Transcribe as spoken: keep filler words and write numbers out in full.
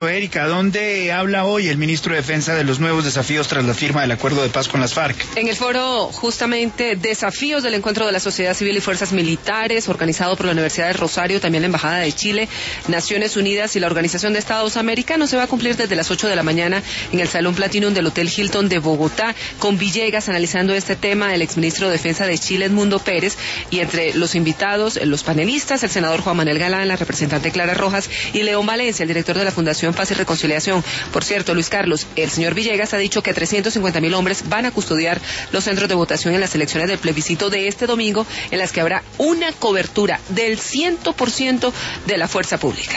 Erika, ¿dónde habla hoy el ministro de Defensa de los nuevos desafíos tras la firma del acuerdo de paz con las FARC? En el foro, justamente, desafíos del encuentro de la sociedad civil y fuerzas militares, organizado por la Universidad de Rosario, también la Embajada de Chile, Naciones Unidas y la Organización de Estados Americanos, se va a cumplir desde las ocho de la mañana en el Salón Platinum del Hotel Hilton de Bogotá, con Villegas analizando este tema, el exministro de Defensa de Chile, Edmundo Pérez, y entre los invitados, los panelistas, el senador Juan Manuel Galán, la representante Clara Rojas y León Valencia, el director de la Fundación Paz y Reconciliación. Por cierto, Luis Carlos, el señor Villegas ha dicho que trescientos cincuenta mil hombres van a custodiar los centros de votación en las elecciones del plebiscito de este domingo, en las que habrá una cobertura del cien por ciento de la fuerza pública.